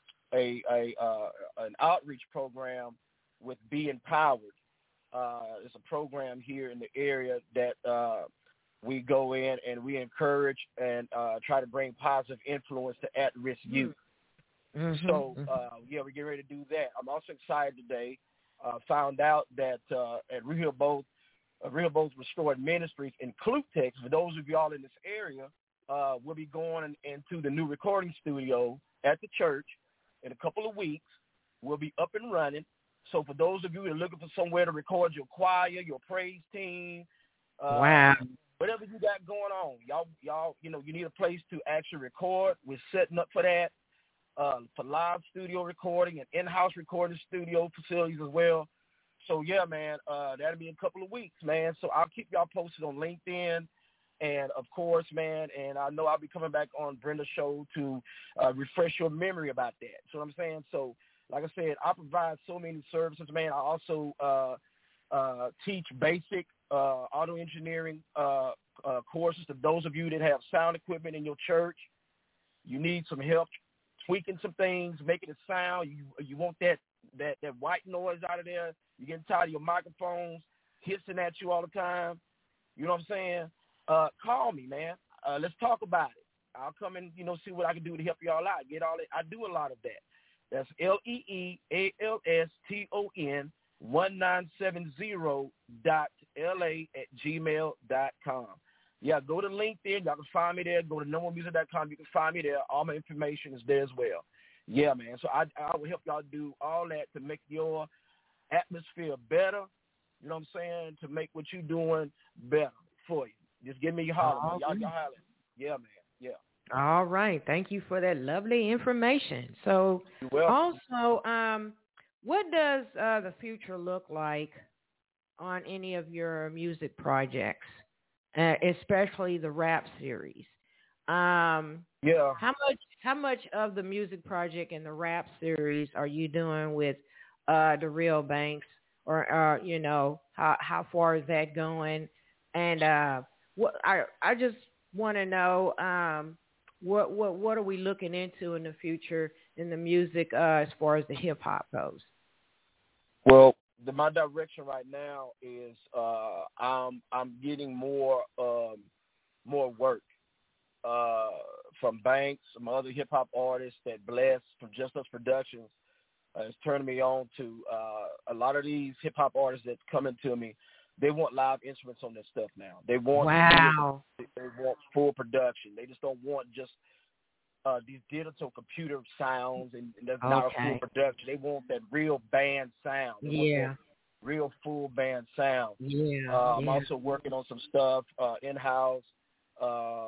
S3: a a uh, an outreach program with Be Empowered. Uh, it's a program here in the area that uh, we go in and we encourage and uh, try to bring positive influence to at-risk youth.
S2: Mm-hmm.
S3: So, uh, yeah, we're getting ready to do that. I'm also excited today. Uh, found out that uh, at Rehoboth, uh, Rehoboth Restored Ministries in Clutex, for those of y'all in this area, uh, we'll be going into the new recording studio at the church in a couple of weeks. We'll be up and running.
S8: So for those of you that are looking for somewhere to record your choir, your praise team, uh,
S2: wow,
S8: whatever you got going on, y'all, y'all, you know, you need a place to actually record. We're setting up for that, uh, for live studio recording and in-house recording studio facilities as well. So yeah, man, uh, that'll be in a couple of weeks, man. So I'll keep y'all posted on LinkedIn. And of course, man, and I know I'll be coming back on Brenda's show to uh, refresh your memory about that. So what I'm saying? So like I said, I provide so many services, man. I also uh, uh, teach basic uh, auto engineering uh, uh, courses to those of you that have sound equipment in your church. You need some help tweaking some things, making it sound. You you want that, that, that white noise out of there. You're getting tired of your microphones hissing at you all the time. You know what I'm saying? Uh, call me, man. Uh, let's talk about it. I'll come and, you know, see what I can do to help y'all out. Get all it. I do a lot of that. That's L E E A L S T O N one nine seven zero dot L A at gmail dot com. Yeah, go to LinkedIn. Y'all can find me there. Go to no more music dot com. You can find me there. All my information is there as well. Yeah, man. So I, I will help y'all do all that to make your atmosphere better. You know what I'm saying? To make what you're doing better for you. Just give me your holler, man. Y'all, y'all holler. Yeah, man. Yeah.
S2: All right. Thank you for that lovely information. So also, um, what does uh, the future look like on any of your music projects, uh, especially the rap series? Um,
S8: yeah.
S2: How much how much of the music project and the rap series are you doing with uh, the Real Banks? Or, uh, you know, how, how far is that going? And uh, what I I just want to know, um, What what what are we looking into in the future in the music uh, as far as the hip hop goes?
S8: Well, the, my direction right now is uh, I'm I'm getting more um, more work uh, from Banks, some other hip hop artists that Bless from Just Us Productions uh, is turning me on to uh, a lot of these hip hop artists that's coming to me. They want live instruments on their stuff now. They want
S2: wow.
S8: They, they want full production. They just don't want just uh, these digital computer sounds and, and that's okay. Not a full production. They want that real band sound. They
S2: yeah.
S8: Real full band sound.
S2: Yeah.
S8: Uh, I'm
S2: yeah.
S8: also working on some stuff uh, in-house. Uh,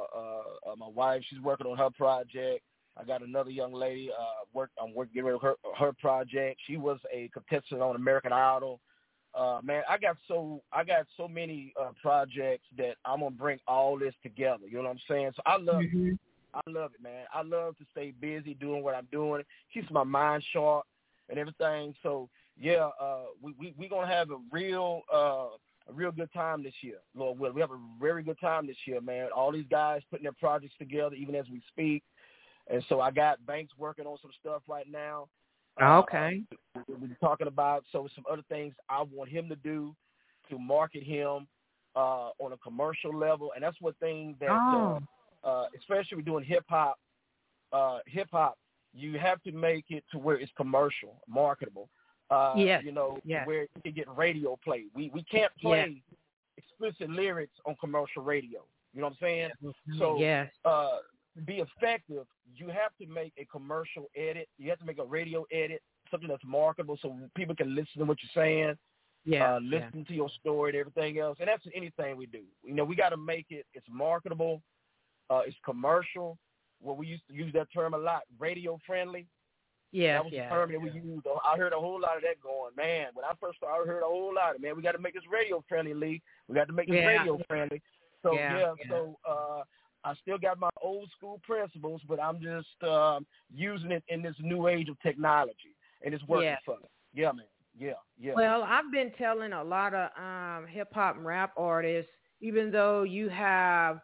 S8: uh, uh, my wife, she's working on her project. I got another young lady. Uh, work. I'm working getting rid of her her project. She was a contestant on American Idol. Uh, man, I got so I got so many uh, projects that I'm gonna bring all this together. You know what I'm saying? So I love
S2: mm-hmm.
S8: it. I love it, man. I love to stay busy doing what I'm doing. Keeps my mind sharp and everything. So yeah, uh, we we we gonna have a real uh, a real good time this year, Lord willing. We have a very good time this year, man. All these guys putting their projects together, even as we speak. And so I got Banks working on some stuff right now.
S2: Okay.
S8: Uh, we're talking about so some other things I want him to do to market him uh, on a commercial level, and that's one thing that,
S2: oh.
S8: uh, uh, especially with doing hip hop, uh, hip hop, you have to make it to where it's commercial, marketable. Uh,
S2: yes.
S8: You know,
S2: yes.
S8: where you can get radio play. We we can't play yes. explicit lyrics on commercial radio. You know what I'm saying?
S2: Mm-hmm.
S8: So
S2: yes.
S8: uh, to be effective, you have to make a commercial edit. You have to make a radio edit, something that's marketable so people can listen to what you're saying,
S2: yeah,
S8: uh, listen
S2: yeah.
S8: to your story and everything else. And that's anything we do. You know, we got to make it, it's marketable, uh, it's commercial. Well, we used to use that term a lot, radio friendly.
S2: Yeah,
S8: that was
S2: yeah,
S8: the term that
S2: yeah.
S8: we used. I heard a whole lot of that going, man. When I first started, I heard a whole lot of, man, we got to make this radio friendly, Lee. We got to make this
S2: yeah.
S8: radio friendly. So,
S2: yeah,
S8: yeah,
S2: yeah.
S8: so uh, I still got my old school principles, but I'm just um, using it in this new age of technology, and it's working
S2: yeah.
S8: for me. Yeah, man. Yeah, yeah.
S2: Well, I've been telling a lot of um, hip-hop and rap artists, even though you have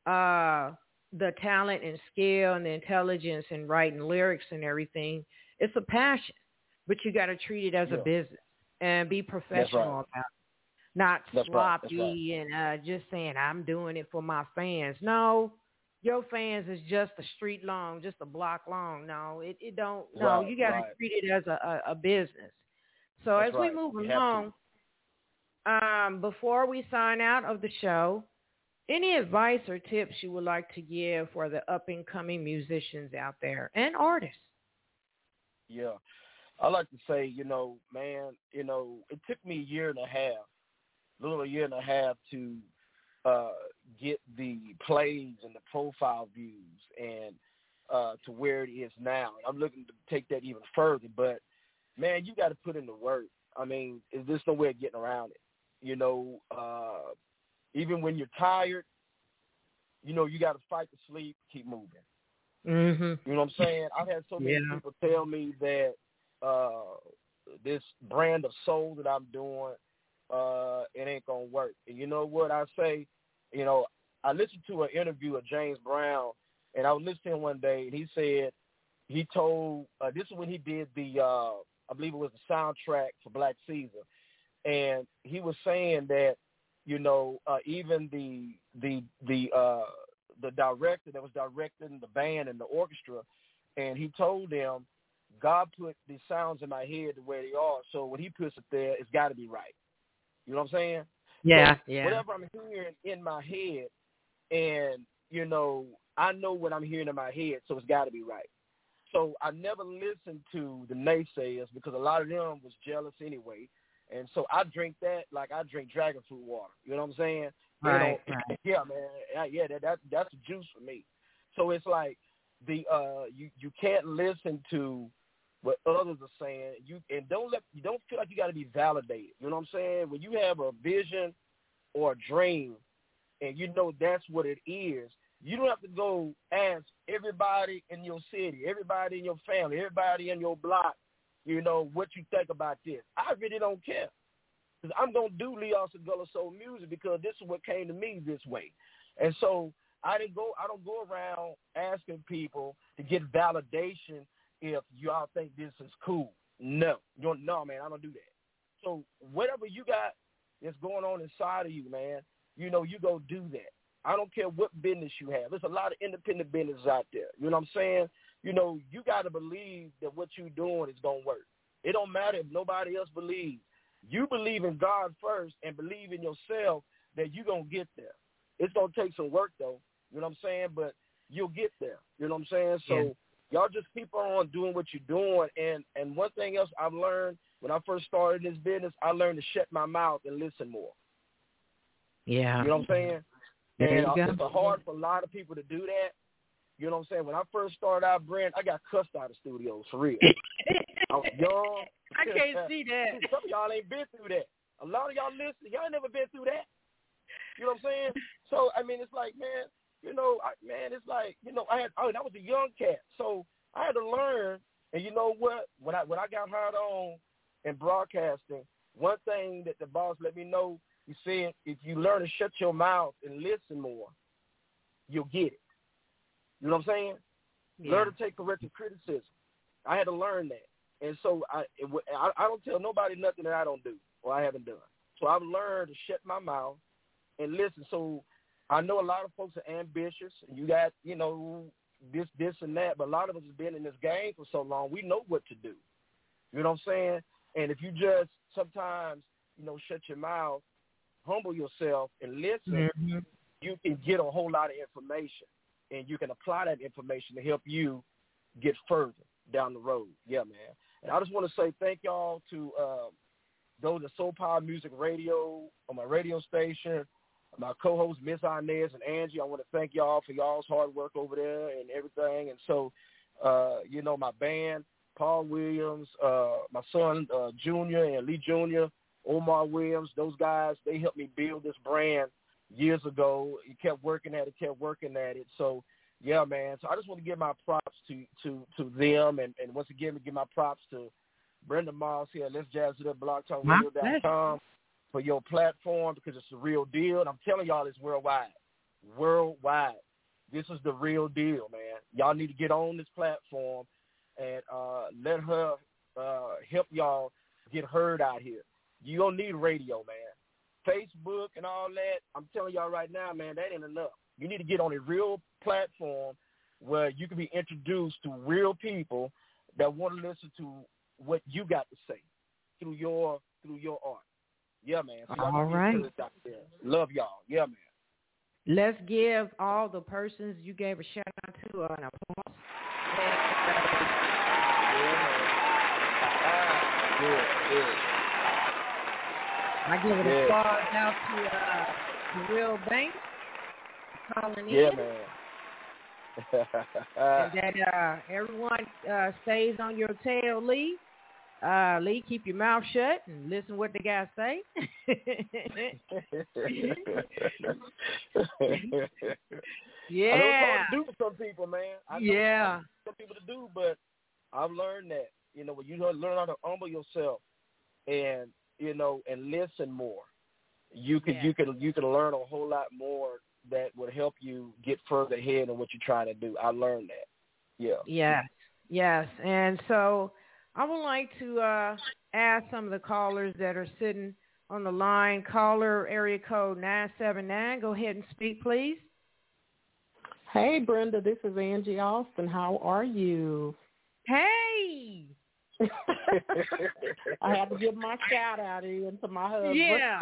S2: uh, the talent and skill and the intelligence in writing lyrics and everything, it's a passion, but you got to treat it as
S8: yeah.
S2: a business and be professional
S8: right.
S2: about it. Not
S8: That's
S2: sloppy
S8: right. That's right.
S2: and uh, just saying, I'm doing it for my fans. No, your fans is just a street long, just a block long. No, it, it don't. No,
S8: right,
S2: you got to
S8: right.
S2: treat it as a, a, a business. So
S8: That's
S2: as
S8: right.
S2: we move
S8: you
S2: along, um, before we sign out of the show, any advice or tips you would like to give for the up-and-coming musicians out there and artists?
S8: Yeah. I like to say, you know, man, you know, it took me a year and a half, a little a year and a half to uh, get the plays and the profile views and uh, to where it is now. I'm looking to take that even further, but, man, you got to put in the work. I mean, there's no way of getting around it. You know, uh, even when you're tired, you know, you got to fight to sleep, keep moving.
S2: Mm-hmm.
S8: You know what I'm saying? I've had so many
S2: yeah.
S8: people tell me that uh, this brand of soul that I'm doing, uh, it ain't going to work. And you know what I say? You know, I listened to an interview of James Brown, and I was listening one day, and he said, he told, uh, this is when he did the, uh, I believe it was the soundtrack for Black Caesar. And he was saying that, you know, uh, even the, the, the, uh, the director that was directing the band and the orchestra, and he told them, God put these sounds in my head the way they are, so when he puts it there, it's got to be right. You know what I'm saying?
S2: Yeah,
S8: so
S2: yeah.
S8: Whatever I'm hearing in my head, and, you know, I know what I'm hearing in my head, so it's got to be right. So I never listened to the naysayers because a lot of them was jealous anyway. And so I drink that like I drink dragon fruit water. You know what I'm saying?
S2: Right,
S8: you know,
S2: right.
S8: Yeah, man. Yeah, that, that that's the juice for me. So it's like the uh, you you can't listen to what others are saying. You and don't let you don't feel like you got to be validated. You know what I'm saying? When you have a vision or a dream, and you know that's what it is, you don't have to go ask everybody in your city, everybody in your family, everybody in your block, you know, what you think about this. I really don't care. Because I'm going to do Leo Segula Soul music because this is what came to me this way. And so I didn't go, I don't go around asking people to get validation if y'all think this is cool. No. You don't, no, man, I don't do that. So whatever you got that's going on inside of you, man, you know, you go do that. I don't care what business you have. There's a lot of independent businesses out there. You know what I'm saying? You know, you got to believe that what you're doing is going to work. It don't matter if nobody else believes. You believe in God first and believe in yourself that you're going to get there. It's going to take some work, though. You know what I'm saying? But you'll get there. You know what I'm saying? So yeah. Y'all just keep on doing what you're doing. And, and one thing else I've learned when I first started this business, I learned to shut my mouth and listen more.
S2: Yeah.
S8: You know what I'm saying?
S2: There
S8: And
S2: you
S8: it's
S2: go.
S8: hard for a lot of people to do that. You know what I'm saying? When I first started out, Brand, I got cussed out of studios, for real. I was young.
S2: I can't see that.
S8: Some of y'all ain't been through that. A lot of y'all listen, y'all ain't never been through that. You know what I'm saying? So, I mean, it's like, man, you know, I, man, it's like, you know, I had, oh, that was a young cat. So I had to learn, and you know what? When I when I got hired on in broadcasting, one thing that the boss let me know, he said, if you learn to shut your mouth and listen more, you'll get it. You know what I'm saying? Yeah. Learn to take corrective criticism. I had to learn that. And so I, it, I I don't tell nobody nothing that I don't do or I haven't done. So I've learned to shut my mouth and listen. So I know a lot of folks are ambitious. You got, you know, this, this, and that. But a lot of us have been in this game for so long, we know what to do. You know what I'm saying? And if you just sometimes, you know, shut your mouth, humble yourself, and listen, mm-hmm. you can get a whole lot of information. And you can apply that information to help you get further down the road. Yeah, man. And I just want to say thank y'all to uh, those at Soul Power Music Radio, on my radio station, my co-hosts, Miss Inez and Angie. I want to thank y'all for y'all's hard work over there and everything. And so, uh, you know, my band, Paul Williams, uh, my son, uh, Junior, and Lee Junior, Omar Williams, those guys, they helped me build this brand years ago. You kept working at it, kept working at it. So, yeah, man. So I just want to give my props to to, to them. And, and once again, to give my props to Brenda Moss here at Let's Jazz It Up, blog talk radio dot com for your platform, because it's the real deal. And I'm telling y'all, it's worldwide. Worldwide. This is the real deal, man. Y'all need to get on this platform and uh, let her uh, help y'all get heard out here. You don't need radio, man. Facebook and all that, I'm telling y'all right now, man, that ain't enough. You need to get on a real platform where you can be introduced to real people that want to listen to what you got to say through your through your art. Yeah, man. So
S2: all right.
S8: Out there. Love y'all. Yeah, man.
S2: Let's give all the persons you gave a shout out to an applause.
S8: Yeah, man. Yeah.
S2: I give it
S8: Yeah.
S2: a applause out to uh, the Real Bank calling
S8: Yeah,
S2: in.
S8: man.
S2: And that uh, everyone uh, stays on your tail, Lee. Uh, Lee, keep your mouth shut and listen what the guys say. Yeah.
S8: I know it's hard to do for some people, man. I know
S2: Yeah.
S8: it's hard for some people to do, but I've learned that, you know, when you learn how to humble yourself and, you know, and listen more, you can
S2: Yeah.
S8: you can you can learn a whole lot more that would help you get further ahead in what you're trying to do. I learned that. Yeah.
S2: Yes, yes. And so I would like to uh, ask some of the callers that are sitting on the line. Caller area code nine seven nine. Go ahead and speak, please.
S9: Hey, Brenda, this is Angie Austin. How are you?
S2: Hey.
S9: I had to give my shout out in to my husband.
S2: Yeah.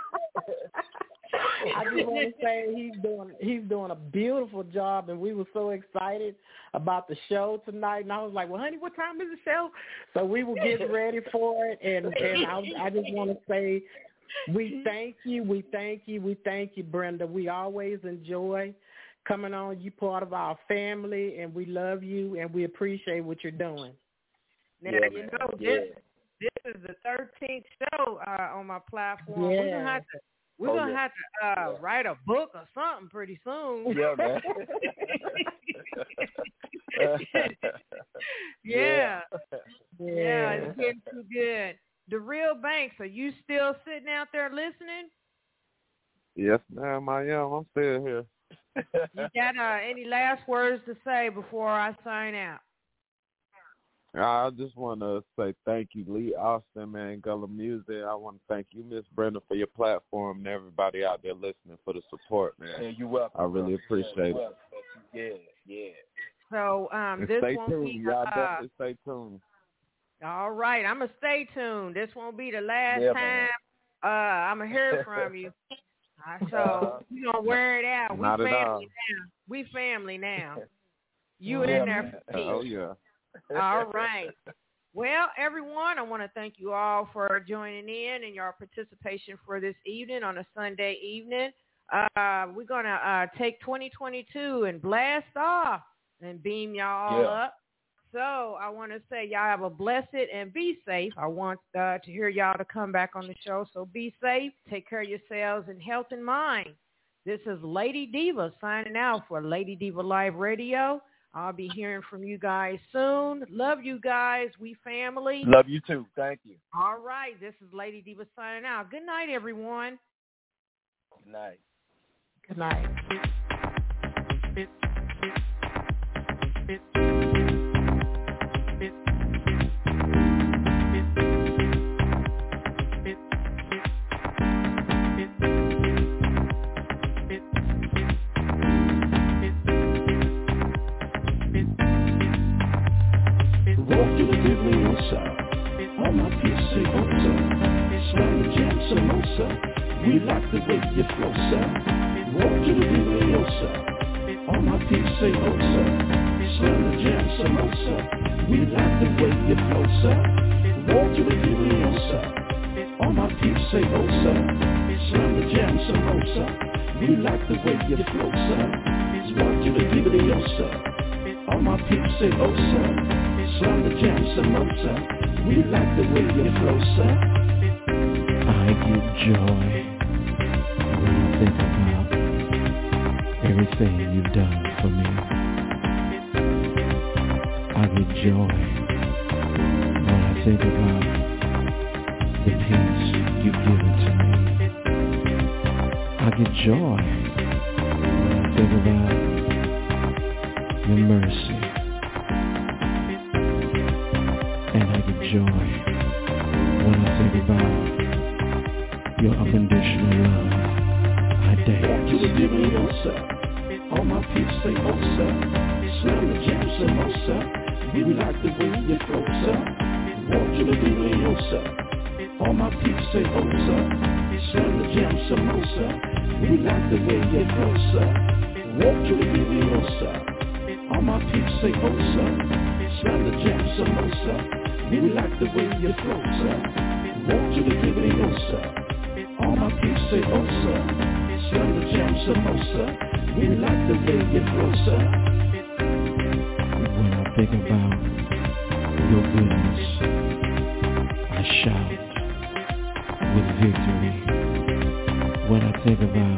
S9: I just want to say he's doing he's doing a beautiful job, and we were so excited about the show tonight. And I was like, "Well, honey, what time is the show?" So we were getting ready for it, and and I, I just want to say we thank you, we thank you, we thank you, Brenda. We always enjoy coming on. You part of our family, and we love you, and we appreciate what you're doing.
S2: Now
S8: Yeah,
S2: you
S8: man.
S2: know this.
S8: Yeah.
S2: This is the thirteenth show uh, on my platform.
S9: Yeah.
S2: We're gonna have to. We're
S8: Oh,
S2: gonna
S8: yeah.
S2: have to uh,
S8: Yeah.
S2: write a book or something pretty soon.
S8: Yeah, man.
S2: yeah.
S9: Yeah.
S2: Yeah, it's getting too good. The Real Banks, are you still sitting out there listening?
S7: Yes, ma'am, I am. I'm still here.
S2: You got uh, any last words to say before I sign out?
S7: I just want to say thank you, Lee Austin, man, Gullah Music. I want to thank you, Miss Brenda, for your platform and everybody out there listening for the support, man.
S8: Yeah, you're welcome.
S7: I really appreciate
S8: yeah,
S7: it.
S8: Yeah, yeah.
S2: So um,
S7: And
S2: this
S7: stay
S2: won't
S7: tuned.
S2: be
S7: Y'all
S2: uh,
S7: definitely stay tuned.
S2: all right. I'm gonna stay tuned. This won't be the last
S8: Yeah,
S2: time
S8: man.
S2: uh, I'm gonna hear from you. Uh, so
S8: Uh,
S2: we're gonna wear it out. We
S7: Not at
S2: family
S7: all.
S2: now. We family now. You
S8: Yeah,
S2: in there
S8: man.
S2: for me.
S7: Oh, yeah.
S2: All right. Well, everyone, I want to thank you all for joining in and your participation for this evening on a Sunday evening. Uh, we're going to uh, take twenty twenty-two and blast off and beam y'all all
S8: Yeah.
S2: up. So I want to say y'all have a blessed and be safe. I want uh, to hear y'all to come back on the show. So be safe. Take care of yourselves and health and mind. This is Lady Diva signing out for Lady Diva Live Radio. I'll be hearing from you guys soon. Love you guys. We family.
S8: Love you too. Thank you.
S2: All right. This is Lady Diva signing out. Good night, everyone.
S8: Good night.
S9: Good night.
S1: Walk to the Bibliosa, on my P C Osa, slam the jam samosa, we like the way you flow, sir. Walk to the Bibliosa, on my P C Osa, slam the jam samosa, we like the way you flow, sir. Walk to the Bibliosa, on my P C Osa, slam the jam samosa, we like the way you flow, sir. Walk to the Bibliosa, on my P C Osa. Slam the jam samosa, we like the way you flow, sir. I get joy when I think about everything you've done for me. I get joy when I think about the peace you've given to me. I get joy when I think about your mercy. And I get joy when I think about your unconditional love. I dance to the Bibliosa, on my P C Osa, slam the jam samosa, we like the way you flow, sir. Walk to the Bibliosa, on my P C Osa, slam the jam samosa, we like the way you flow, sir. Walk to the Bibliosa, on my P C Osa, slam the jam samosa. We like the way you flow, sir. Want you to give it yourself. All my peeps say, oh, sir. Slam the jam samosa. We like the way you flow, sir. When I think about your goodness, I shout with victory. When I think about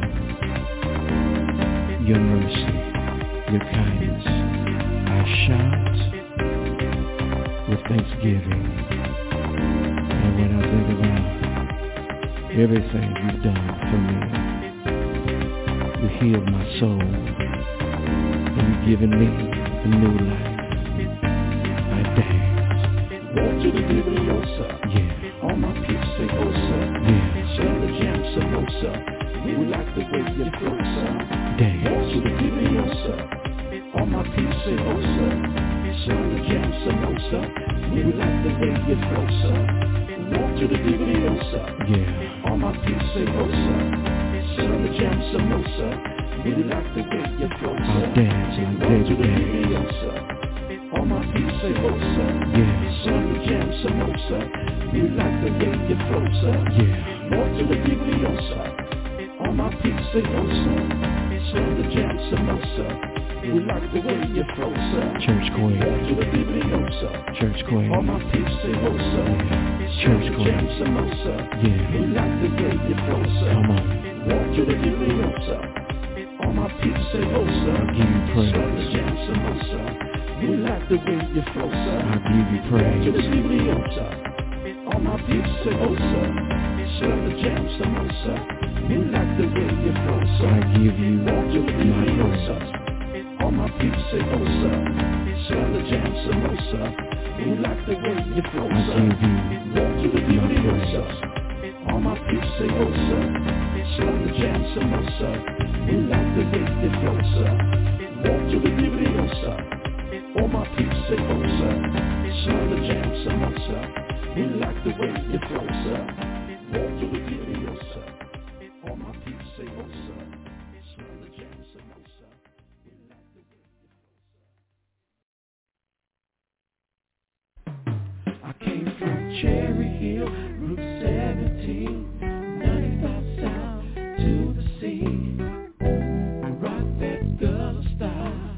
S1: your mercy, your kindness, I shout with thanksgiving. And when I think about everything you've done for me, you healed my soul, and you've given me a new life. I dance. Want you to give me yourself. Yeah. All my peeps say, oh, sir. Yeah. Slam the jam samosa. We like the way you flow, sir. Dance. Want you to give me yourself. All my peeps say, oh, sir. Slam the jam samosa. We like the way you flow, sir. Want you to give me yourself. Yeah. All my peeps say, oh, sir. Slam the jam samosa. We like the way you flow, sir. I dance and want you to give me yourself. All my peeps say, oh, sir. Yeah. Slam the jam samosa. We like the way you flow, sir. Yeah. Want you to give me yourself. All my peeps say, oh, sir. Slam the jam samosa. We like the way you flow, sir. Church Queen. Want you to give me yourself. Church Queen. All my peeps say, oh, sir. Yeah. Church Queen. Jam samosa. Yeah. We like the way you flow, sir. Come on. Want you to give me yourself. All my peeps say, oh, sir. I give you praise. Slam the jam samosa. We like the way you flow, sir. I give you praise. Want you to give me yourself. All my peeps say, oh, sir. Slam the jam samosa. We like the way you flow, sir. I give you want you to give my me yourself. All my peeps say, oh, sir. Slam the jam samosa. We like the way you flow, sir. I give you want you to give me yourself. All my peeps say, oh, sir. Slam the jam samosa. We like the way you flow, sir. Want you to give me yourself. All my peeps say, oh, sir. Slam the jam samosa. We like the way you flow, sir. Want you to give me yourself. All my peeps say, oh, sir. Slam the jam samosa. We like the way you flow, sir. I came from Cherry Hill, Route seventeen, ninety-five south to the sea. Rock that girl style.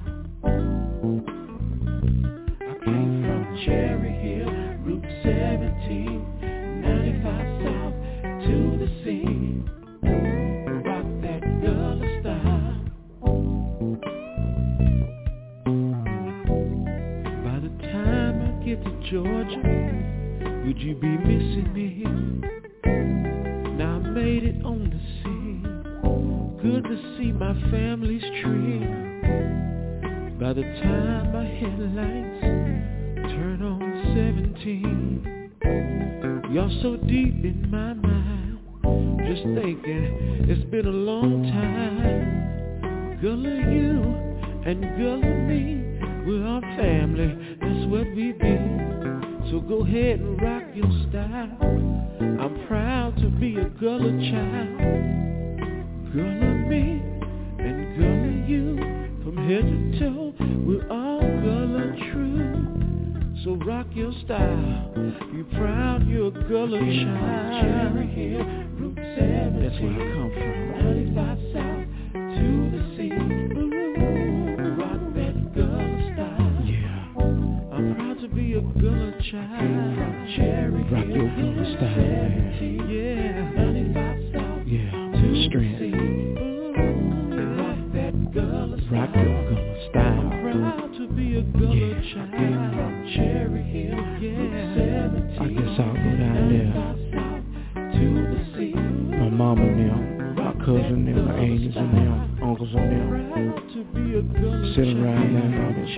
S1: I came from Cherry Hill, Route seventeen, ninety-five south to the sea. Rock that girl style. By the time I get to Georgia, would you be missing me? Now I made it on the scene. Good to see my family's tree. By the time my headlights turn on seventeen, you're so deep in my mind. Just thinking it's been a long time. Girl of you and girl of me, we're our family, that's what we be. So go ahead and rock your style. I'm proud to be a Gullah child. Girl of me and girl of you, from head to toe, we're all Gullah true. So rock your style. Be proud you're a Gullah child. Cherry Hill, Route seventeen, that's where I come from. ninety-five south to the sea. Ooh, rock that Gullah style. Yeah, I'm proud to be a Gullah child. From Cherry Hill, rock your Gullah style, man. Yeah, ninety-five south. Yeah, to strength. The sea. Rock that Gullah style. Rock your Gullah style. I'm proud to be a Gullah yeah, child. From Cherry Hill, yeah. I guess I'll go down there to the sea. My mama and them, my cousin and my aunties and them, uncles and them, sitting around down there,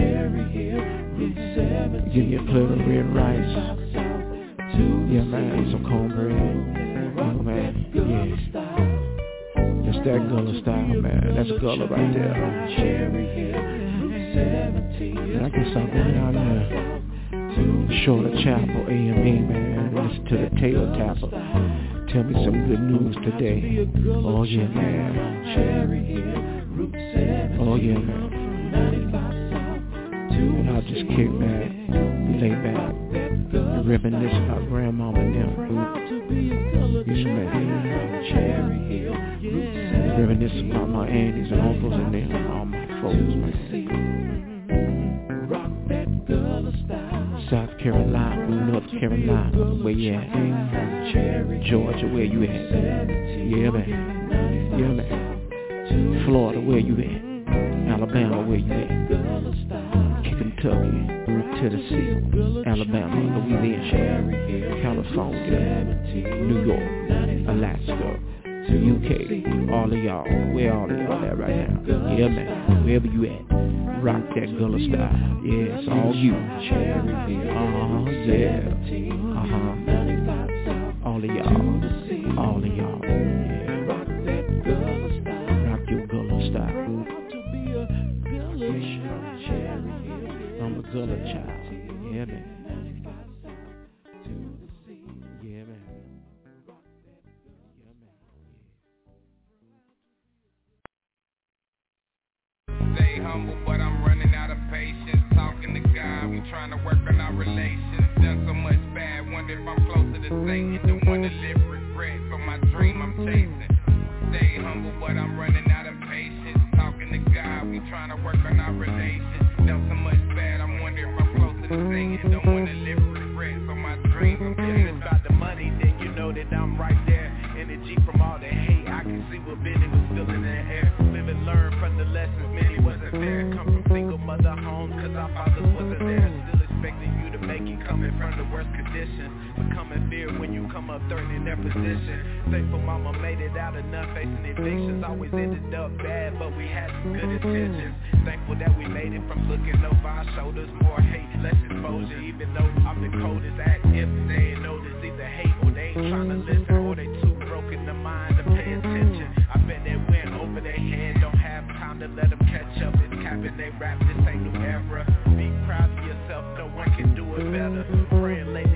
S1: give me a plate of red rice. Yeah, man, some cornbread. Oh, man, yeah. That's that Gullah style, man. That's Gullah right there. And I guess I'll go down there, Shorter Chapel, A M E, man. Listen to the Taylor Tapper. Tell me some good news today. Oh yeah, man. Oh yeah, man. And I'll just kick back, lay back, reminisce about grandmama and them. Yeah, man. Reminiscing about my aunties and uncles and them, all my folks, man. South Carolina, North Carolina, where you at? Georgia, where you at? Yeah, man. Yeah, man. Florida, where you at? Alabama, where you at? Kentucky, Tennessee, Alabama, Louisiana, California, New York, Alaska, U K, all of y'all, where all of y'all at right now? Yeah, man, wherever you at, rock that Gullah style. Yeah, it's all you. Uh-huh, yeah, uh-huh. All of y'all, all of y'all. Yeah. Rock your Gullah style. I'm a Gullah child. Yeah, man. Yeah, man.
S6: Stay humble, but I'm running out of patience. Talking to God, we trying to work on our relations. Done so much bad, wonder if I'm closer to Satan. Don't want to live regret for my dream I'm chasing. Stay humble, but I'm running out of patience. Talking to God, we trying to work on our relations. Done so much bad, I'm wondering if I'm closer to Satan. Don't want to live regret for my dream I'm chasing.
S5: If it's about the money, then you know that I'm right there. Energy from all the hate, I can see what Benny was feeling in the air. Live and learn from the lessons many wasn't there. Come from single mother homes, cause our fathers wasn't there. Still expecting you to make it, coming from the worst conditions. Becoming fear when you come up threatening their position. Thankful mama made it out enough, facing evictions. Always ended up bad, but we had some good intentions. Thankful that we made it from looking over our shoulders. More hate, less exposure. Even though I'm the coldest, act if they ain't notice. Either hate or they ain't trying to listen, or they too broken the mind to pay attention. I bet they went over their head, don't have time to let them catch up. It's capping they rap, this ain't new era. Be proud of yourself, no one can do it better. Praying late